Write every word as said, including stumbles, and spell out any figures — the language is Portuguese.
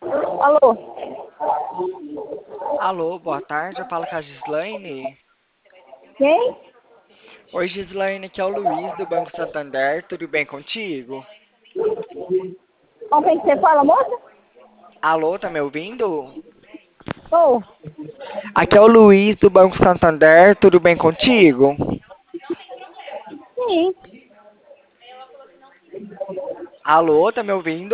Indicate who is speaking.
Speaker 1: Alô?
Speaker 2: Alô, boa tarde, eu falo com a Gislaine.
Speaker 1: Quem?
Speaker 2: Oi, Gislaine, aqui é o Luiz do Banco Santander, tudo bem contigo?
Speaker 1: Com quem que você fala, moça?
Speaker 2: Alô, tá me ouvindo?
Speaker 1: Ô,
Speaker 2: Aqui é o Luiz do Banco Santander, tudo bem contigo?
Speaker 1: sim.
Speaker 2: Alô, tá me ouvindo?